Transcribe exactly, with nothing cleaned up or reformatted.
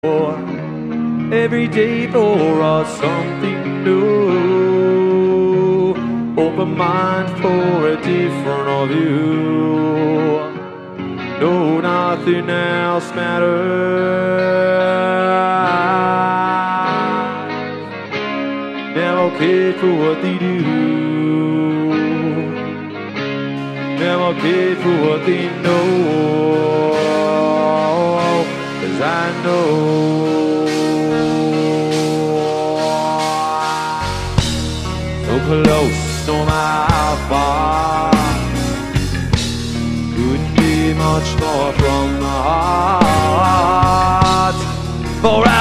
Every day for us something new. Open mind for a different view. No, nothing else matters. Never cared for what they do. Never cared for what they know. 'Cause I know so close, no matter how far. Couldn't be much more from the heart. For